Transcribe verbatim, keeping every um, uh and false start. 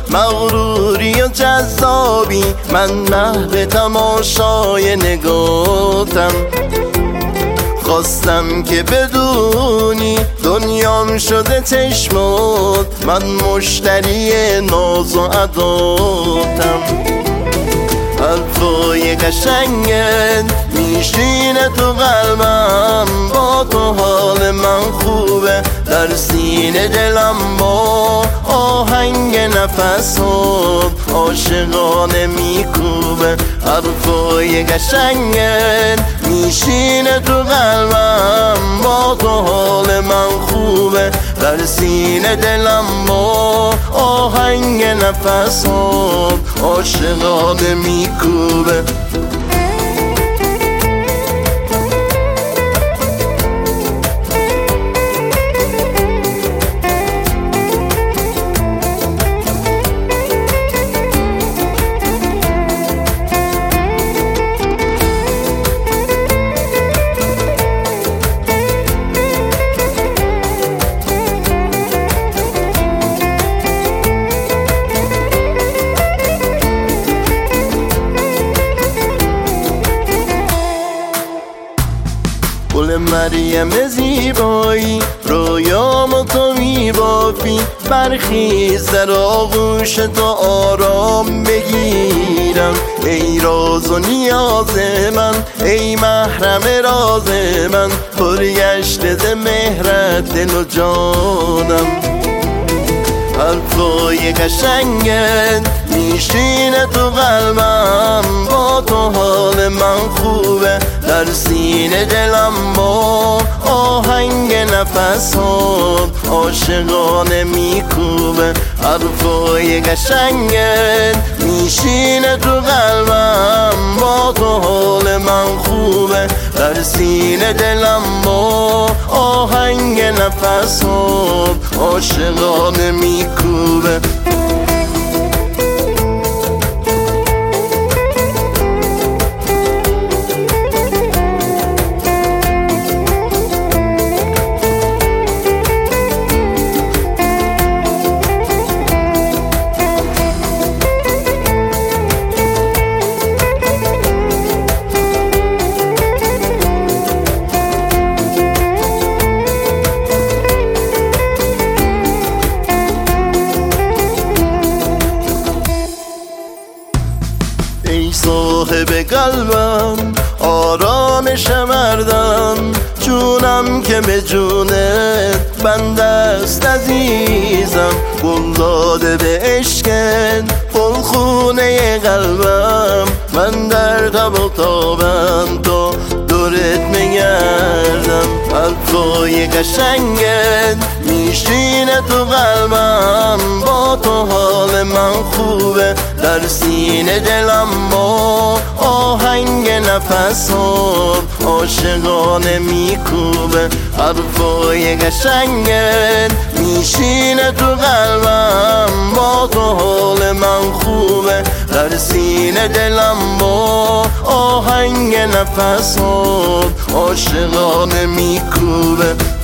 مغروری و جذابی، من محو تماشای نگاتم. خواستم که بدونی دنیام شده چشمات، من مشتری ناز و عداتم. حرفای قشنگت میشینه تو قلبم، با تو حال من خوبه در سینه دلم، با آهنگ نفسات عاشقانه میکوبه. حرفای قشنگت میشینه تو قلبم، با تو حال من خوبه در سینه دلم، با آهنگ نفسات عاشقانه میکوبه. گل مریم زیبایی، رویامو تو میبافی، برخیز در آغوش تو آرام بگیرم. ای راز و نیاز من، ای محرم راز من، پرگشته ز مهرت دل و جانم. حرفای قشنگت میشینه تو قلبم، با تو حال من خوبه در سینه دلم، با آهنگ نفسات عاشقانه میکوبه. حرفای قشنگت میشینه تو قلبم، با تو حال من خوبه در سینه دلم، با آهنگ نفسات عاشقانه میکوبه. ای صاحب قلبم، آرامش مردم، جونم که به جونت بنده است عزیزم. گل داده به عشقت پرخونه قلبم، من در تب و تابم تا دورت میگردم. حرفای قشنگت میشینه تو قلبم، با تو حال من خوبه در سینه دلم، با آهنگ نفسات عاشقانه میکوبه. حرفای قشنگت میشینه تو قلبم، با تو حال من خوبه در سینه دلم، با آهنگ نفسات عاشقانه میکوبه.